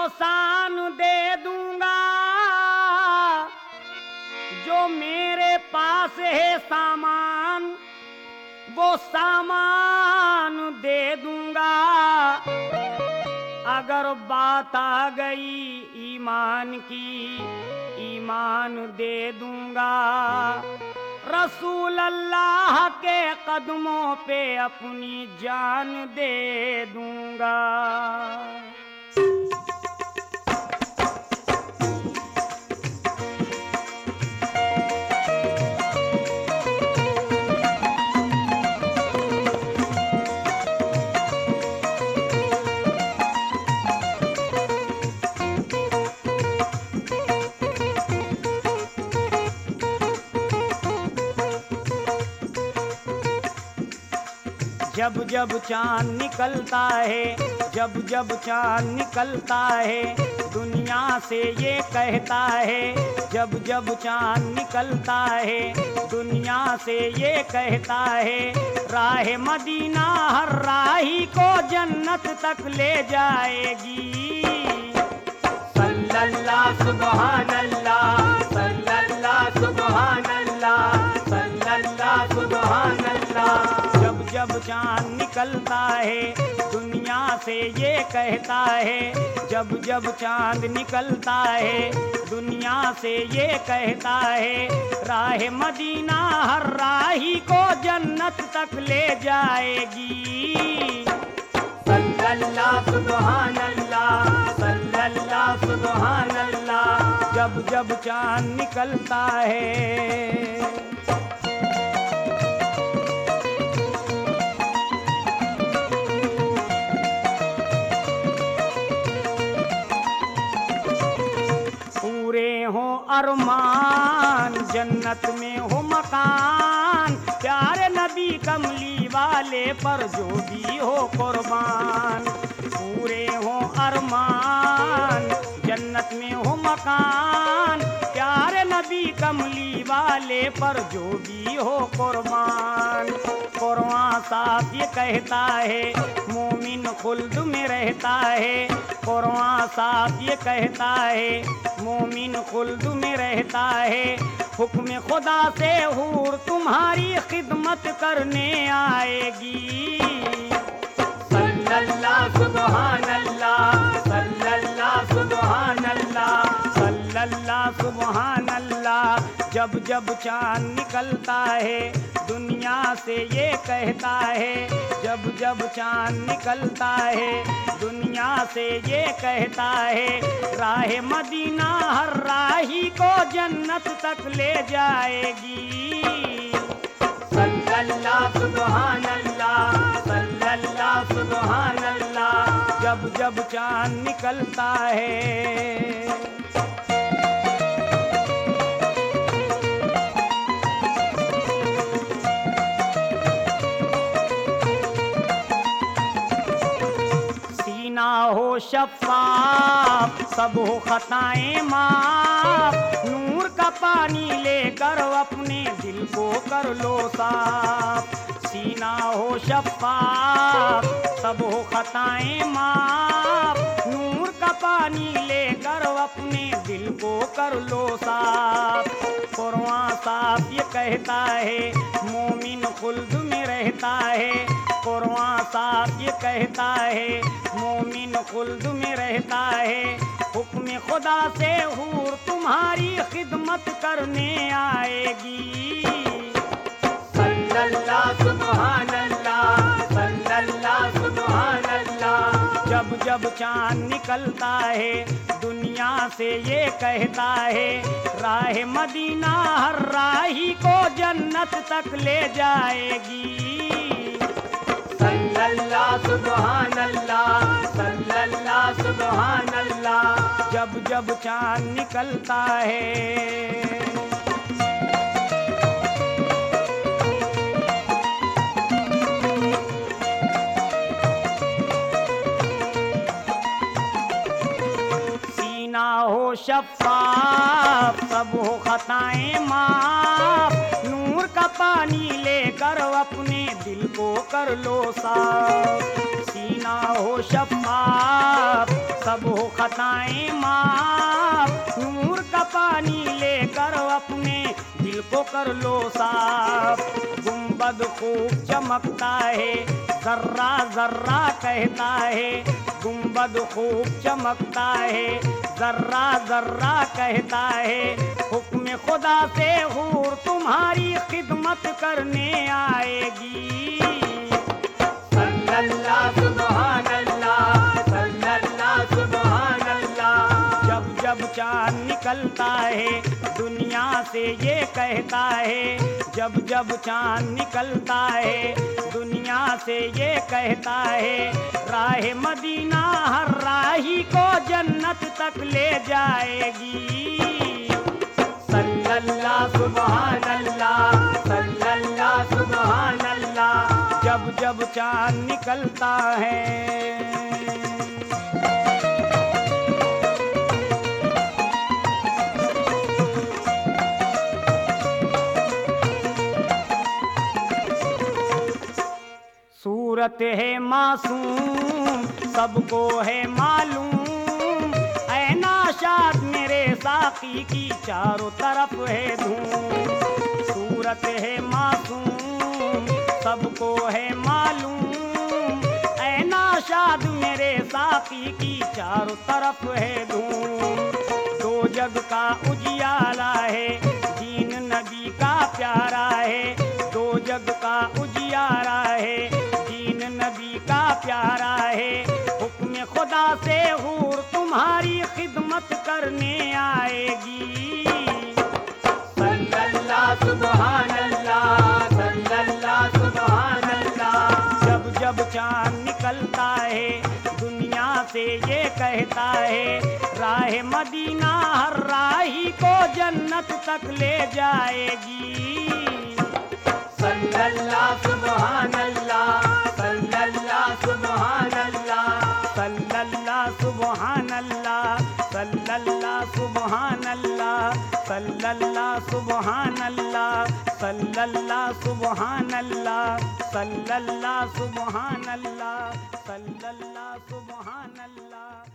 शान दे दूंगा, जो मेरे पास है सामान वो सामान दे दूंगा। अगर बात आ गई ईमान की, ईमान दे दूंगा। रसूल अल्लाह के कदमों पे अपनी जान दे दूंगा। जब जब चांद निकलता है, जब जब चांद निकलता है, दुनिया से ये कहता है। जब जब चांद निकलता है, दुनिया से ये कहता है। राह मदीना हर राही को जन्नत तक ले जाएगी। सल्लल्लाहु सुभान अल्लाह, सल्लल्लाहु सुभान अल्लाह, सल्लल्लाहु सुभान अल्लाह। जब जब चांद निकलता है, दुनिया से ये कहता है। जब जब चांद निकलता है, दुनिया से ये कहता है। राह मदीना हर राही को जन्नत तक ले जाएगी। सल्लल्लाहु सुभान अल्लाह, सल्लल्लाहु सुभान अल्लाह। जब जब चांद निकलता है। हो अरमान जन्नत में हो मकान, प्यारे नबी कमली वाले पर जो भी हो कुर्बान। पूरे हो अरमान जन्नत में हो मकान, प्यारे नबी कमली वाले पर जो भी हो कुर्बान। कुरान साफ ये कहता है, मोमिन खुल्द में रहता है। कुरान साफ ये कहता है, मोमिन खुल्द में रहता है। हुक्म खुदा से हूर तुम्हारी खिदमत करने आएगी। सल्लल्लाहु सुभान अल्लाह, सल्लल्लाहु सुभान अल्लाह, सल्लल्लाहु सुभान अल्लाह। जब जब चांद निकलता है, दुनिया से ये कहता है। जब जब चांद निकलता है, दुनिया से ये कहता है। राह मदीना हर राही को जन्नत तक ले जाएगी। सल्लल्लाहु सुभान अल्लाह, सल्लल्लाहु सुभान अल्लाह। जब जब चांद निकलता है। सीना हो शफ़ाफ़, सब हो खताएं माफ। नूर का पानी लेकर अपने दिल को कर लो साफ। सीना हो शफ़ाफ़, सब हो खताएं माफ। नूर का पानी लेकर अपने दिल को कर लो साफ। कुरान साफ ये कहता है, मोमिन खुल्द में रहता है। कुरान साफ ये कहता है, मोमिन खुल्द में रहता है। हुक्म खुदा से हूर तुम्हारी खिदमत करने आएगी। सल्लल्लाहु सुभान अल्लाह, सल्लल्लाहु सुभान अल्लाह। जब जब चांद निकलता है, दुनिया से ये कहता है। राह मदीना हर राही को जन्नत तक ले जाएगी। सल्लल्लाहु सुभान अल्लाह, सल्लल्लाहु सुभान अल्लाह। जब जब चांद निकलता है। सीना हो शफ़ाफ़, सब हो खताएं माफ। नूर का पानी लेकर अपने दिल को कर लो साफ। सीना सीना हो शफ़ाफ़, सब हो खताएं माफ, नूर का पानी लेकर अपने दिल को कर लो साफ। गुंबद खूब चमकता है, जर्रा जर्रा कहता है, गुंबद खूब चमकता है, जर्रा जर्रा कहता है, हुक्म खुदा से हूर तुम्हारी खिदमत करने आएगी। सल्लल्लाह सुभान अल्लाह, सल्लल्लाह सुभान अल्लाह। जब जब चांद निकलता है दुनिया से ये कहता है, जब जब चांद निकलता है दुनिया से ये कहता है, राह मदीना हर राही को जन्नत तक ले जाएगी। सल्लल्लाह सुभान अल्लाह, सल्लल्लाह सुभान अल्लाह। जब जब चांद निकलता है। सूरत है मासूम सबको है मालूम, ऐ नाशाद मेरे साकी की चारों तरफ है धूम। सूरत है मासूम सबको है मालूम, ऐ नाशाद मेरे साकी की चारों तरफ है धूम। दो जग का उजियाला है, दीन नबी का प्यारा है, दो जग का उजियारा है, दीन नबी का प्यारा है, हुक्म खुदा से हूर तुम्हारी खिदमत करने आएगी। सल्लल्लाह सुभान अल्लाह, सल्लल्लाह सुभान अल्लाह। जब जब चांद निकलता है दुनिया से ये कहता है, राह मदीना हर राही को जन्नत तक ले जाएगी। सल्लल्लाह सुभान अल्लाह, सल्लल्लाह सुभान अल्लाह, सल्लल्लाह सुभान अल्लाह, सल्लल्लाह सुभान अल्लाह, सल्लल्लाह सुभान अल्लाह, सल्लल्लाह सुभान अल्लाह, सल्लल्लाह सुभान अल्लाह, सल्लल्लाह सुभान अल्लाह।